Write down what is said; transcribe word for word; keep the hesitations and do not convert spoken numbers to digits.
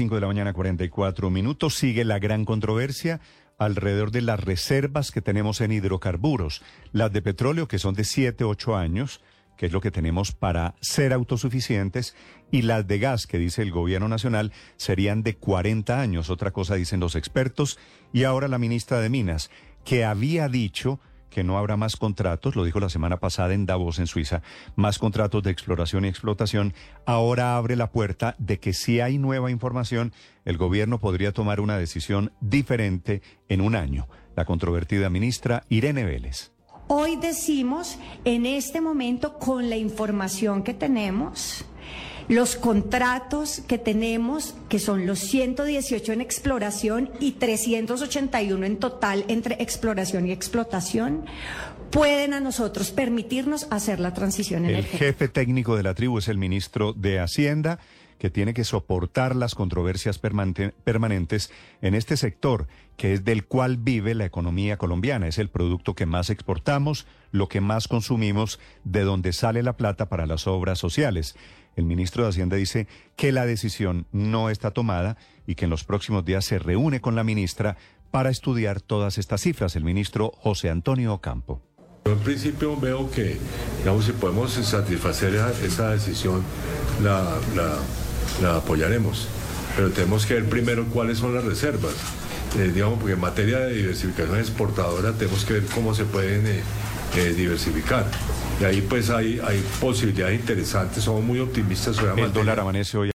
cinco de la mañana, cuarenta y cuatro minutos. Sigue la gran controversia alrededor de las reservas que tenemos en hidrocarburos. Las de petróleo, que son de siete, ocho años, que es lo que tenemos para ser autosuficientes, y las de gas, que dice el gobierno nacional, serían de cuarenta años. Otra cosa dicen los expertos. Y ahora la ministra de Minas, que había dicho que no habrá más contratos, lo dijo la semana pasada en Davos, en Suiza, más contratos de exploración y explotación, ahora abre la puerta de que si hay nueva información, el gobierno podría tomar una decisión diferente en un año. La controvertida ministra Irene Vélez. Hoy decimos, en este momento, con la información que tenemos, los contratos que tenemos, que son los ciento dieciocho en exploración y trescientos ochenta y uno en total entre exploración y explotación, pueden a nosotros permitirnos hacer la transición energética. El jefe técnico de la tribu es el ministro de Hacienda, que tiene que soportar las controversias permanente, permanentes en este sector, que es del cual vive la economía colombiana. Es el producto que más exportamos, lo que más consumimos, de donde sale la plata para las obras sociales. El ministro de Hacienda dice que la decisión no está tomada y que en los próximos días se reúne con la ministra para estudiar todas estas cifras. El ministro José Antonio Ocampo. Yo en principio veo que, digamos, si podemos satisfacer esa, esa decisión, la, la, la apoyaremos. Pero tenemos que ver primero cuáles son las reservas. Eh, digamos, porque en materia de diversificación exportadora tenemos que ver cómo se pueden eh, eh, diversificar. Y ahí pues hay, hay posibilidades interesantes, somos muy optimistas sobre la El materia. dólar amanece hoy